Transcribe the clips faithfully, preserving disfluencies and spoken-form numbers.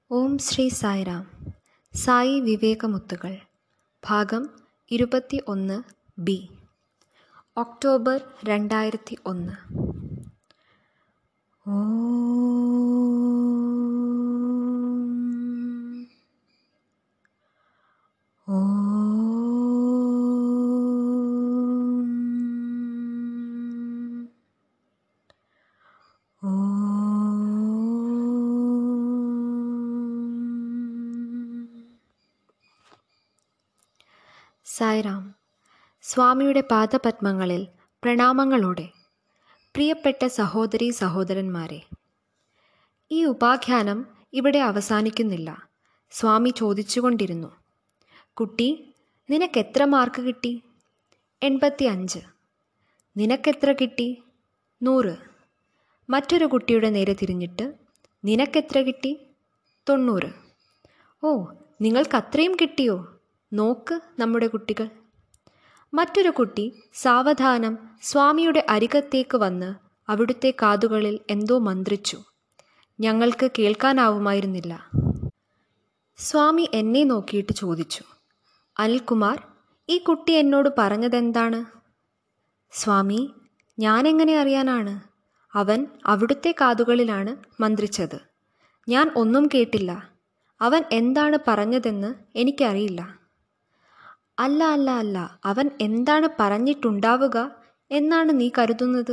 ഓം ശ്രീ സായിറാം. സായി വിവേകമുത്തുകൾ. ഭാഗം ഇരുപത്തി ഒന്ന് ബി. ഒക്ടോബർ രണ്ടായിരത്തി ഒന്ന്. ഓം ഓം സായിറാം. സ്വാമിയുടെ പാദപത്മങ്ങളിൽ പ്രണാമങ്ങളോടെ. പ്രിയപ്പെട്ട സഹോദരീ സഹോദരന്മാരെ, ഈ ഉപാഖ്യാനം ഇവിടെ അവസാനിക്കുന്നില്ല. സ്വാമി ചോദിച്ചുകൊണ്ടിരുന്നു, കുട്ടി, നിനക്കെത്ര മാർക്ക് കിട്ടി? എൺപത്തി അഞ്ച്. നിനക്കെത്ര കിട്ടി? നൂറ്. മറ്റൊരു കുട്ടിയുടെ നേരെ തിരിഞ്ഞിട്ട്, നിനക്കെത്ര കിട്ടി? തൊണ്ണൂറ്. ഓ, നിങ്ങൾക്കത്രയും കിട്ടിയോ? നോക്ക് നമ്മുടെ കുട്ടികൾ. മറ്റൊരു കുട്ടി സാവധാനം സ്വാമിയുടെ അരികത്തേക്ക് വന്ന് അവിടുത്തെ കാതുകളിൽ എന്തോ മന്ത്രിച്ചു. ഞങ്ങൾക്ക് കേൾക്കാനാവുമായിരുന്നില്ല. സ്വാമി എന്നെ നോക്കിയിട്ട് ചോദിച്ചു, അനിൽകുമാർ, ഈ കുട്ടി എന്നോട് പറഞ്ഞതെന്താണ്? സ്വാമി, ഞാനെങ്ങനെ അറിയാനാണ്? അവൻ അവിടുത്തെ കാതുകളിലാണ് മന്ത്രിച്ചത്. ഞാൻ ഒന്നും കേട്ടില്ല. അവൻ എന്താണ് പറഞ്ഞതെന്ന് എനിക്കറിയില്ല. അല്ല അല്ല അല്ല അവൻ എന്താണ് പറഞ്ഞിട്ടുണ്ടാവുക എന്നാണ് നീ കരുതുന്നത്?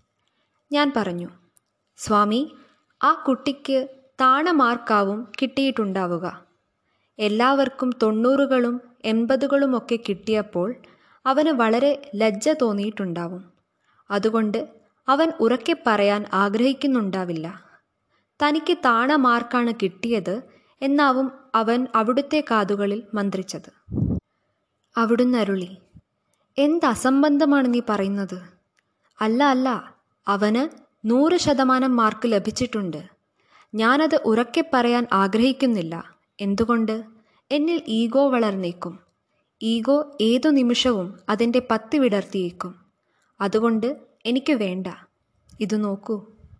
ഞാൻ പറഞ്ഞു, സ്വാമി, ആ കുട്ടിക്ക് താണ മാർക്കാവും കിട്ടിയിട്ടുണ്ടാവുക. എല്ലാവർക്കും തൊണ്ണൂറുകളും എൺപതുകളുമൊക്കെ കിട്ടിയപ്പോൾ അവന് വളരെ ലജ്ജ തോന്നിയിട്ടുണ്ടാവും. അതുകൊണ്ട് അവൻ ഉറക്കെ പറയാൻ ആഗ്രഹിക്കുന്നുണ്ടാവില്ല. തനിക്ക് താണ മാർക്കാണ് കിട്ടിയത് എന്നാവും അവൻ അവിടുത്തെ കാതുകളിൽ മന്ത്രിച്ചത്. അവിടുന്ന് അരുളി, എന്ത് അസംബന്ധമാണ് നീ പറയുന്നത്? അല്ല അല്ല അവന് നൂറ് ശതമാനം മാർക്ക് ലഭിച്ചിട്ടുണ്ട്. ഞാനത് ഉറക്കെ പറയാൻ ആഗ്രഹിക്കുന്നില്ല. എന്തുകൊണ്ട്? എന്നിൽ ഈഗോ വളർന്നേക്കും. ഈഗോ ഏതു നിമിഷവും അതിൻ്റെ പത്തി വിടർത്തിയേക്കും. അതുകൊണ്ട് എനിക്ക് വേണ്ട. ഇത് നോക്കൂ.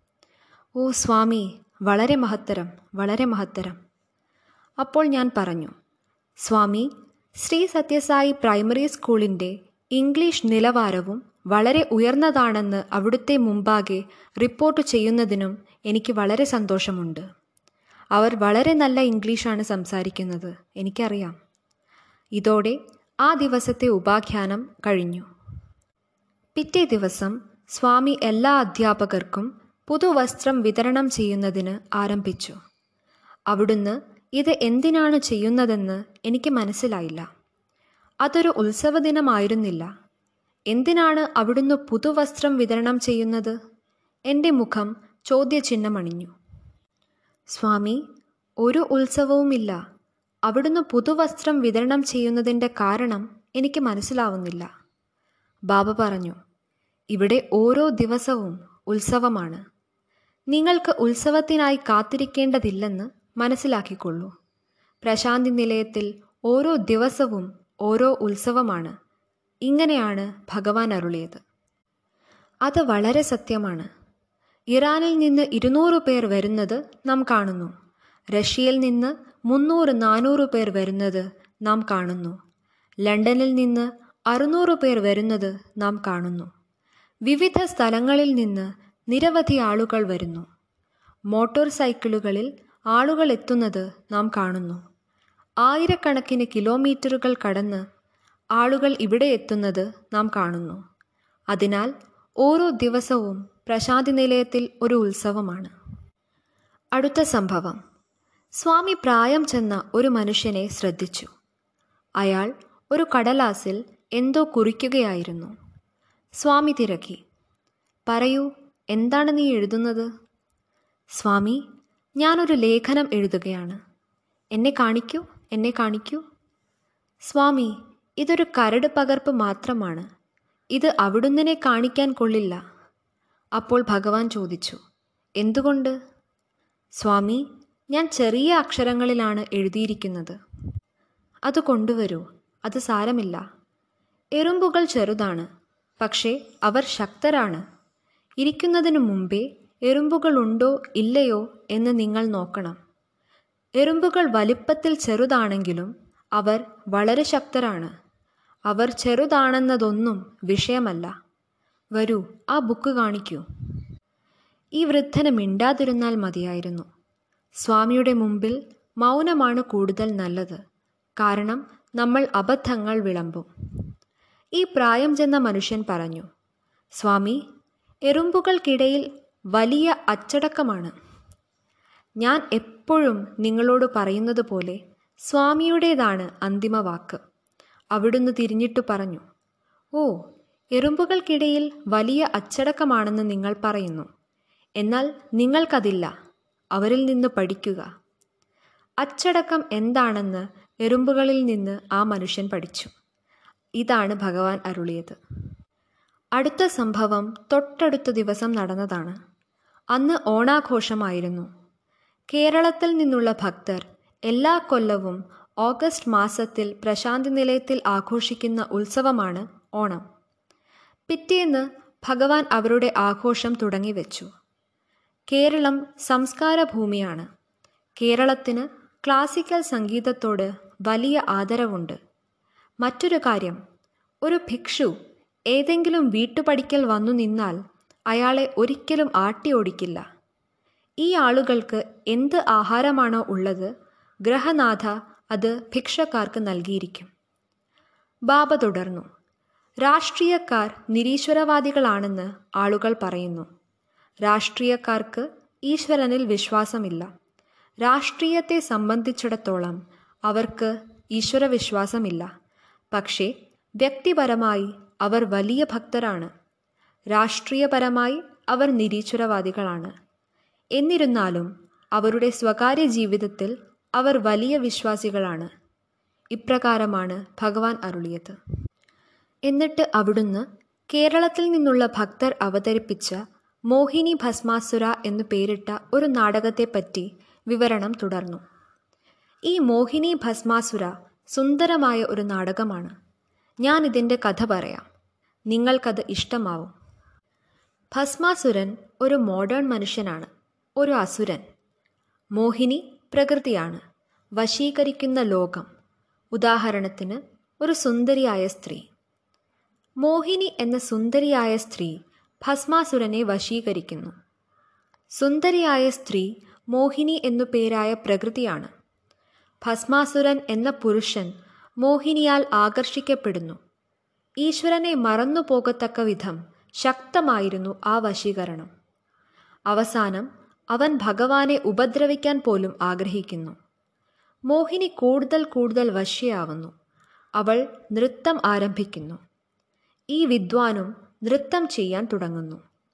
ഓ സ്വാമി, വളരെ മഹത്തരം, വളരെ മഹത്തരം. അപ്പോൾ ഞാൻ പറഞ്ഞു, സ്വാമി, ശ്രീ സത്യസായി പ്രൈമറി സ്കൂളിൻ്റെ ഇംഗ്ലീഷ് നിലവാരവും വളരെ ഉയർന്നതാണെന്ന് അവിടുത്തെ മുമ്പാകെ റിപ്പോർട്ട് ചെയ്യുന്നതിനും എനിക്ക് വളരെ സന്തോഷമുണ്ട്. അവർ വളരെ നല്ല ഇംഗ്ലീഷാണ് സംസാരിക്കുന്നത്, എനിക്കറിയാം. ഇതോടെ ആ ദിവസത്തെ ഉപാഖ്യാനം കഴിഞ്ഞു. പിറ്റേ ദിവസം സ്വാമി എല്ലാ അധ്യാപകർക്കും പുതുവസ്ത്രം വിതരണം ചെയ്യുന്നതിന് ആരംഭിച്ചു. അവിടുന്ന് ഇത് എന്തിനാണ് ചെയ്യുന്നതെന്ന് എനിക്ക് മനസ്സിലായില്ല. അതൊരു ഉത്സവ ദിനമായിരുന്നില്ല. എന്തിനാണ് അവിടുന്ന് പുതുവസ്ത്രം വിതരണം ചെയ്യുന്നത്? എൻ്റെ മുഖം ചോദ്യചിഹ്നമണിഞ്ഞു. സ്വാമി, ഒരു ഉത്സവവുമില്ല. അവിടുന്ന് പുതുവസ്ത്രം വിതരണം ചെയ്യുന്നതിൻ്റെ കാരണം എനിക്ക് മനസ്സിലാവുന്നില്ല. ബാബ പറഞ്ഞു, ഇവിടെ ഓരോ ദിവസവും ഉത്സവമാണ്. നിങ്ങൾക്ക് ഉത്സവത്തിനായി കാത്തിരിക്കേണ്ടതില്ലെന്ന് മനസ്സിലാക്കിക്കൊള്ളൂ. പ്രശാന്തി നിലയത്തിൽ ഓരോ ദിവസവും ഓരോ ഉത്സവമാണ്. ഇങ്ങനെയാണ് ഭഗവാൻ അരുളിയത്. അത് വളരെ സത്യമാണ്. ഇറാനിൽ നിന്ന് ഇരുന്നൂറ് പേർ വരുന്നത് നാം കാണുന്നു. റഷ്യയിൽ നിന്ന് മുന്നൂറ് നാനൂറ് പേർ വരുന്നത് നാം കാണുന്നു. ലണ്ടനിൽ നിന്ന് അറുന്നൂറ് പേർ വരുന്നത് നാം കാണുന്നു. വിവിധ സ്ഥലങ്ങളിൽ നിന്ന് നിരവധി ആളുകൾ വരുന്നു. മോട്ടോർ സൈക്കിളുകളിൽ ആളുകൾ എത്തുന്നത് നാം കാണുന്നു. ആയിരക്കണക്കിന് കിലോമീറ്ററുകൾ കടന്ന് ആളുകൾ ഇവിടെ എത്തുന്നത് നാം കാണുന്നു. അതിനാൽ ഓരോ ദിവസവും പ്രശാന്തി നിലയത്തിൽ ഒരു ഉത്സവമാണ്. അടുത്ത സംഭവം. സ്വാമി പ്രായം ചെന്ന ഒരു മനുഷ്യനെ ശ്രദ്ധിച്ചു. അയാൾ ഒരു കടലാസിൽ എന്തോ കുറിക്കുകയായിരുന്നു. സ്വാമി തിരക്കി, പറയൂ, എന്താണ് നീ എഴുതുന്നത്? സ്വാമി, ഞാനൊരു ലേഖനം എഴുതുകയാണ്. എന്നെ കാണിക്കൂ, എന്നെ കാണിക്കൂ. സ്വാമി, ഇതൊരു കരട് പകർപ്പ് മാത്രമാണ്. ഇത് അവിടുന്നിനെ കാണിക്കാൻ കൊള്ളില്ല. അപ്പോൾ ഭഗവാൻ ചോദിച്ചു, എന്തുകൊണ്ട്? സ്വാമി, ഞാൻ ചെറിയ അക്ഷരങ്ങളിലാണ് എഴുതിയിരിക്കുന്നത്. അത് കൊണ്ടുവരൂ, അത് സാരമില്ല. എറുമ്പുകൾ ചെറുതാണ്, പക്ഷേ അവർ ശക്തരാണ്. ഇരിക്കുന്നതിനു മുമ്പേ എറുമ്പുകളുണ്ടോ ഇല്ലയോ എന്ന് നിങ്ങൾ നോക്കണം. എറുമ്പുകൾ വലിപ്പത്തിൽ ചെറുതാണെങ്കിലും അവർ വളരെ ശക്തരാണ്. അവർ ചെറുതാണെന്നതൊന്നും വിഷയമല്ല. വരൂ, ആ ബുക്ക് കാണിക്കൂ. ഈ വൃദ്ധന് മിണ്ടാതിരുന്നാൽ മതിയായിരുന്നു. സ്വാമിയുടെ മുമ്പിൽ മൗനമാണ് കൂടുതൽ നല്ലത്. കാരണം നമ്മൾ അബദ്ധങ്ങൾ വിളമ്പും. ഈ പ്രായം ചെന്ന മനുഷ്യൻ പറഞ്ഞു, സ്വാമി, എറുമ്പുകൾക്കിടയിൽ വലിയ അച്ചടക്കമാണ്. ഞാൻ എപ്പോഴും നിങ്ങളോട് പറയുന്നത് പോലെ സ്വാമിയുടേതാണ് അന്തിമ വാക്ക്. അവിടുന്ന് തിരിഞ്ഞിട്ടു പറഞ്ഞു, ഓ, എറുമ്പുകൾക്കിടയിൽ വലിയ അച്ചടക്കമാണെന്ന് നിങ്ങൾ പറയുന്നു. എന്നാൽ നിങ്ങൾക്കതില്ല. അവരിൽ നിന്ന് പഠിക്കുക. അച്ചടക്കം എന്താണെന്ന് എറുമ്പുകളിൽ നിന്ന് ആ മനുഷ്യൻ പഠിച്ചു. ഇതാണ് ഭഗവാൻ അരുളിയത്. അടുത്ത സംഭവം തൊട്ടടുത്ത ദിവസം നടന്നതാണ്. അന്ന് ഓണാഘോഷമായിരുന്നു. കേരളത്തിൽ നിന്നുള്ള ഭക്തർ എല്ലാ കൊല്ലവും ഓഗസ്റ്റ് മാസത്തിൽ പ്രശാന്തി നിലയത്തിൽ ആഘോഷിക്കുന്ന ഉത്സവമാണ് ഓണം. പിറ്റേന്ന് ഭഗവാൻ അവരുടെ ആഘോഷം തുടങ്ങിവെച്ചു. കേരളം സംസ്കാര ഭൂമിയാണ്. കേരളത്തിന് ക്ലാസിക്കൽ സംഗീതത്തോട് വലിയ ആദരവുണ്ട്. മറ്റൊരു കാര്യം, ഒരു ഭിക്ഷു ഏതെങ്കിലും വീട്ടുപടിക്കൽ വന്നു നിന്നാൽ അയാളെ ഒരിക്കലും ആട്ടിയോടിക്കില്ല. ഈ ആളുകൾക്ക് എന്ത് ആഹാരമാണോ ഉള്ളത്, ഗ്രഹനാഥ അത് ഭിക്ഷക്കാർക്ക് നൽകിയിരിക്കും. ബാബ തുടർന്നു, രാഷ്ട്രീയക്കാർ നിരീശ്വരവാദികളാണെന്ന് ആളുകൾ പറയുന്നു. രാഷ്ട്രീയക്കാർക്ക് ഈശ്വരനിൽ വിശ്വാസമില്ല. രാഷ്ട്രീയത്തെ സംബന്ധിച്ചിടത്തോളം അവർക്ക് ഈശ്വരവിശ്വാസമില്ല. പക്ഷേ വ്യക്തിപരമായി അവർ വലിയ ഭക്തരാണ്. രാഷ്ട്രീയപരമായി അവർ നിരീശ്വരവാദികളാണ്. എന്നിരുന്നാലും അവരുടെ സ്വകാര്യ ജീവിതത്തിൽ അവർ വലിയ വിശ്വാസികളാണ്. ഇപ്രകാരമാണ് ഭഗവാൻ അരുളിയത്. എന്നിട്ട് അവിടുന്ന് കേരളത്തിൽ നിന്നുള്ള ഭക്തർ അവതരിപ്പിച്ച മോഹിനി ഭസ്മാസുര എന്നു പേരിട്ട ഒരു നാടകത്തെപ്പറ്റി വിവരണം തുടർന്നു. ഈ മോഹിനി ഭസ്മാസുര സുന്ദരമായ ഒരു നാടകമാണ്. ഞാൻ ഇതിൻ്റെ കഥ പറയാം. നിങ്ങൾക്കത് ഇഷ്ടമാവും. ഭസ്മാസുരൻ ഒരു മോഡേൺ മനുഷ്യനാണ്, ഒരു അസുരൻ. മോഹിനി പ്രകൃതിയാണ്, വശീകരിക്കുന്ന ലോകം. ഉദാഹരണത്തിന് ഒരു സുന്ദരിയായ സ്ത്രീ. മോഹിനി എന്ന സുന്ദരിയായ സ്ത്രീ ഭസ്മാസുരനെ വശീകരിക്കുന്നു. സുന്ദരിയായ സ്ത്രീ മോഹിനി എന്നു പേരായ പ്രകൃതിയാണ്. ഭസ്മാസുരൻ എന്ന പുരുഷൻ മോഹിനിയാൽ ആകർഷിക്കപ്പെടുന്നു. ഈശ്വരനെ മറന്നു പോകത്തക്ക വിധം ശക്തമായിരുന്നു ആ വശീകരണം. അവസാനം അവൻ ഭഗവാനെ ഉപദ്രവിക്കാൻ പോലും ആഗ്രഹിക്കുന്നു. മോഹിനി കൂടുതൽ കൂടുതൽ വശ്യയാവുന്നു. അവൾ നൃത്തം ആരംഭിക്കുന്നു. ഈ വിദ്വാനും നൃത്തം ചെയ്യാൻ തുടങ്ങുന്നു.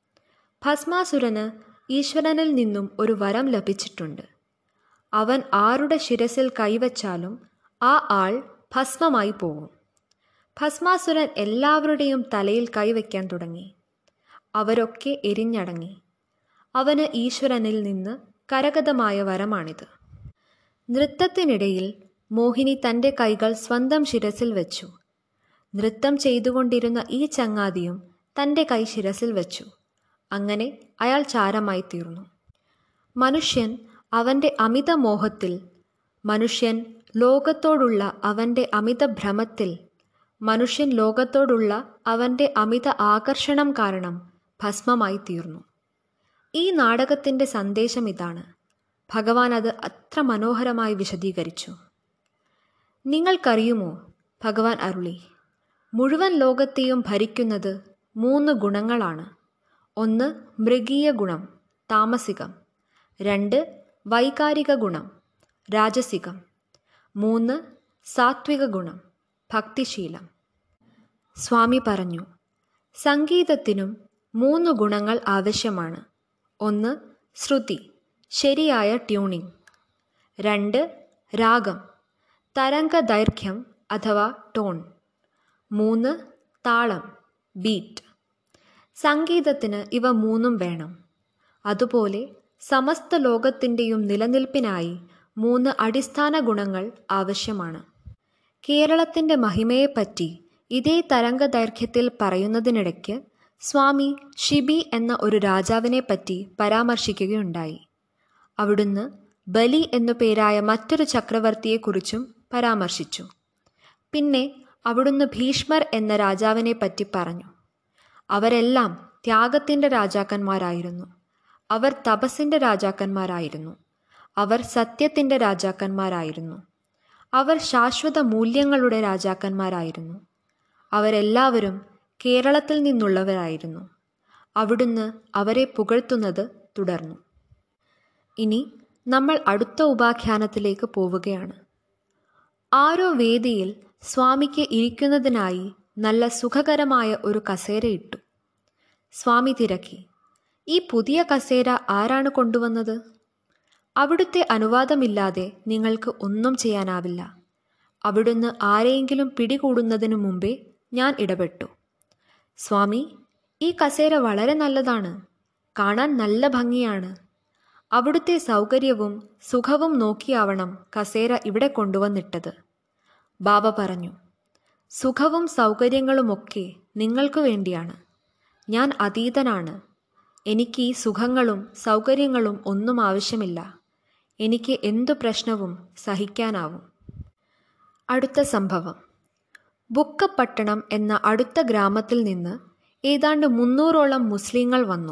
ഭസ്മാസുരന് ഈശ്വരനിൽ നിന്നും ഒരു വരം ലഭിച്ചിട്ടുണ്ട്. അവൻ ആരുടെ ശിരസിൽ കൈവച്ചാലും ആ ആൾ ഭസ്മമായി പോകും. ഭസ്മാസുരൻ എല്ലാവരുടെയും തലയിൽ കൈവയ്ക്കാൻ തുടങ്ങി. അവരൊക്കെ എരിഞ്ഞടങ്ങി. അവന് ഈശ്വരനിൽ നിന്ന് കരഗതമായ വരമാണിത്. നൃത്തത്തിനിടയിൽ മോഹിനി തൻ്റെ കൈകൾ സ്വന്തം ശിരസിൽ വെച്ചു. നൃത്തം ചെയ്തുകൊണ്ടിരുന്ന ഈ ചങ്ങാതിയും തൻ്റെ കൈ ശിരസിൽ വെച്ചു. അങ്ങനെ അയാൾ ചാരമായി തീർന്നു. മനുഷ്യൻ അവൻ്റെ അമിത മോഹത്തിൽ, മനുഷ്യൻ ലോകത്തോടുള്ള അവൻ്റെ അമിത ഭ്രമത്തിൽ, മനുഷ്യൻ ലോകത്തോടുള്ള അവൻ്റെ അമിത ആകർഷണം കാരണം ഭസ്മമായി തീർന്നു. ഈ നാടകത്തിൻ്റെ സന്ദേശം ഇതാണ്. ഭഗവാൻ അത് അത്ര മനോഹരമായി വിശദീകരിച്ചു. നിങ്ങൾക്കറിയുമോ, ഭഗവാൻ അരുളി, മുഴുവൻ ലോകത്തെയും ഭരിക്കുന്നത് മൂന്ന് ഗുണങ്ങളാണ്. ഒന്ന് മൃഗീയ ഗുണം, താമസികം. രണ്ട് വൈകാരിക ഗുണം, രാജസികം. മൂന്ന് സാത്വിക ഗുണം, ഭക്തിശീലം. സ്വാമി പറഞ്ഞു, സംഗീതത്തിനും മൂന്ന് ഗുണങ്ങൾ ആവശ്യമാണ്. ഒന്ന് ശ്രുതി, ശരിയായ ട്യൂണിംഗ്. രണ്ട് രാഗം, തരംഗദൈർഘ്യം അഥവാ ടോൺ. മൂന്ന് താളം, ബീറ്റ്. സംഗീതത്തിന് ഇവ മൂന്നും വേണം. അതുപോലെ സമസ്ത ലോകത്തിൻ്റെയും നിലനിൽപ്പിനായി മൂന്ന് അടിസ്ഥാന ഗുണങ്ങൾ ആവശ്യമാണ്. കേരളത്തിൻ്റെ മഹിമയെപ്പറ്റി ഇതേ തരംഗദൈർഘ്യത്തിൽ പറയുന്നതിനിടയ്ക്ക് സ്വാമി ഷിബി എന്ന ഒരു രാജാവിനെപ്പറ്റി പരാമർശിക്കുകയുണ്ടായി. അവിടുന്ന് ബലി എന്നു പേരായ മറ്റൊരു ചക്രവർത്തിയെക്കുറിച്ചും പരാമർശിച്ചു. പിന്നെ അവിടുന്ന് ഭീഷ്മർ എന്ന രാജാവിനെ പറ്റി പറഞ്ഞു. അവരെല്ലാം ത്യാഗത്തിൻ്റെ രാജാക്കന്മാരായിരുന്നു. അവർ തപസ്സിൻ്റെ രാജാക്കന്മാരായിരുന്നു. അവർ സത്യത്തിൻ്റെ രാജാക്കന്മാരായിരുന്നു. അവർ ശാശ്വത മൂല്യങ്ങളുടെ രാജാക്കന്മാരായിരുന്നു. അവരെല്ലാവരും കേരളത്തിൽ നിന്നുള്ളവരായിരുന്നു. അവിടുന്ന് അവരെ പുകഴ്ത്തുന്നത് തുടർന്നു. ഇനി നമ്മൾ അടുത്ത ഉപാഖ്യാനത്തിലേക്ക് പോവുകയാണ്. ആരോ വേദിയിൽ സ്വാമിക്ക് ഇരിക്കുന്നതിനായി നല്ല സുഖകരമായ ഒരു കസേര ഇട്ടു. സ്വാമി തിരക്കി, ഈ പുതിയ കസേര ആരാണ് കൊണ്ടുവന്നത്? അവിടുത്തെ അനുവാദമില്ലാതെ നിങ്ങൾക്ക് ഒന്നും ചെയ്യാനാവില്ല. അവിടുന്ന് ആരെയെങ്കിലും പിടികൂടുന്നതിനു മുമ്പേ ഞാൻ ഇടപെട്ടു. സ്വാമി, ഈ കസേര വളരെ നല്ലതാണ്. കാണാൻ നല്ല ഭംഗിയാണ്. അവിടുത്തെ സൗകര്യവും സുഖവും നോക്കിയാവണം കസേര ഇവിടെ കൊണ്ടുവന്നിട്ടത്. ബാബ പറഞ്ഞു, സുഖവും സൗകര്യങ്ങളുമൊക്കെ നിങ്ങൾക്കു വേണ്ടിയാണ്. ഞാൻ അതീതനാണ്. എനിക്ക് ഈ സുഖങ്ങളും സൗകര്യങ്ങളും ഒന്നും ആവശ്യമില്ല. എനിക്ക് എന്തു പ്രശ്നവും സഹിക്കാനാവും. അടുത്ത സംഭവം. ബുക്കപ്പട്ടണം എന്ന അടുത്ത ഗ്രാമത്തിൽ നിന്ന് ഏതാണ്ട് മുന്നൂറോളം മുസ്ലിങ്ങൾ വന്നു.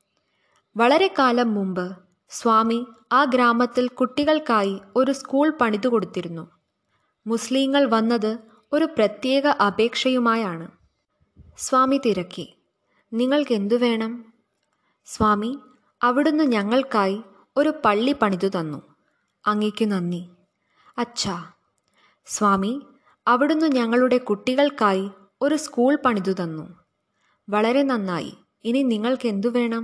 വളരെ കാലം മുമ്പ് സ്വാമി ആ ഗ്രാമത്തിൽ കുട്ടികൾക്കായി ഒരു സ്കൂൾ പണിതു കൊടുത്തിരുന്നു. മുസ്ലിങ്ങൾ വന്നത് ഒരു പ്രത്യേക അപേക്ഷയുമായാണ്. സ്വാമി തിരക്കി, നിങ്ങൾക്കെന്തു വേണം? സ്വാമി, അവിടുന്ന് ഞങ്ങൾക്കായി ഒരു പള്ളി പണിതു തന്നു. അങ്ങയ്ക്കു നന്ദി. അച്ഛാ. സ്വാമി, അവിടുന്ന് ഞങ്ങളുടെ കുട്ടികൾക്കായി ഒരു സ്കൂൾ പണിതു തന്നു. വളരെ നന്നായി. ഇനി നിങ്ങൾക്കെന്തു വേണം?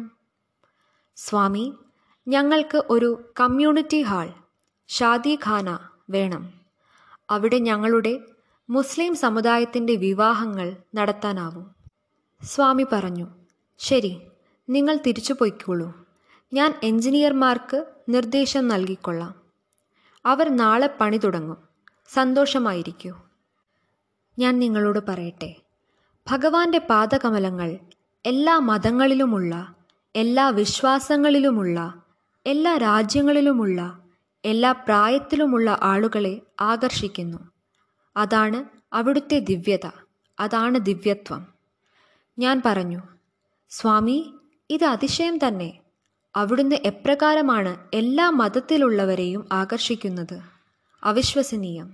സ്വാമി, ഞങ്ങൾക്ക് ഒരു കമ്മ്യൂണിറ്റി ഹാൾ, ഷാദിഖാന വേണം. അവിടെ ഞങ്ങളുടെ മുസ്ലിം സമുദായത്തിൻ്റെ വിവാഹങ്ങൾ നടത്താനാവും. സ്വാമി പറഞ്ഞു, ശരി, നിങ്ങൾ തിരിച്ചു പോയിക്കോളൂ. ഞാൻ എഞ്ചിനീയർമാർക്ക് നിർദ്ദേശം നൽകിക്കൊള്ളാം. അവർ നാളെ പണി തുടങ്ങും. സന്തോഷമായിരിക്കൂ. ഞാൻ നിങ്ങളോട് പറയട്ടെ, ഭഗവാന്റെ പാദകമലങ്ങൾ എല്ലാ മതങ്ങളിലുമുള്ള, എല്ലാ വിശ്വാസങ്ങളിലുമുള്ള, എല്ലാ രാജ്യങ്ങളിലുമുള്ള, എല്ലാ പ്രായത്തിലുമുള്ള ആളുകളെ ആകർഷിക്കുന്നു. അതാണ് അവിടുത്തെ ദിവ്യത. അതാണ് ദിവ്യത്വം. ഞാൻ പറഞ്ഞു, സ്വാമി, ഇത് അതിശയം തന്നെ. അവിടുന്ന് എപ്രകാരമാണ് എല്ലാ മതത്തിലുള്ളവരെയും ആകർഷിക്കുന്നത്? അവിശ്വസനീയം.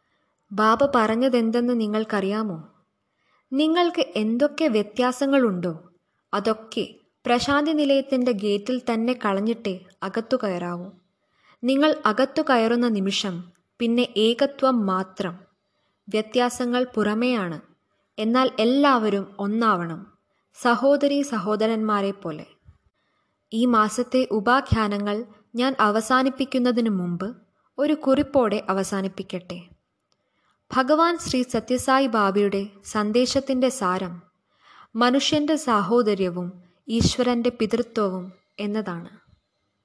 ബാബ പറഞ്ഞതെന്തെന്ന് നിങ്ങൾക്കറിയാമോ? നിങ്ങൾക്ക് എന്തൊക്കെ വ്യത്യാസങ്ങളുണ്ടോ അതൊക്കെ പ്രശാന്തി നിലയത്തിൻ്റെ ഗേറ്റിൽ തന്നെ കളഞ്ഞിട്ടേ അകത്തു കയറാവൂ. നിങ്ങൾ അകത്തു കയറുന്ന നിമിഷം പിന്നെ ഏകത്വം മാത്രം. വ്യത്യാസങ്ങൾ പുറമേയാണ്. എന്നാൽ എല്ലാവരും ഒന്നാവണം, സഹോദരീ സഹോദരന്മാരെ പോലെ. ഈ മാസത്തെ ഉപാഖ്യാനങ്ങൾ ഞാൻ അവസാനിപ്പിക്കുന്നതിനു മുമ്പ് ഒരു കുറിപ്പോടെ അവസാനിപ്പിക്കട്ടെ. ഭഗവാൻ ശ്രീ സത്യസായി ബാബയുടെ സന്ദേശത്തിൻ്റെ സാരം മനുഷ്യൻ്റെ സാഹോദര്യവും ഈശ്വരൻ്റെ പിതൃത്വവും എന്നതാണ്.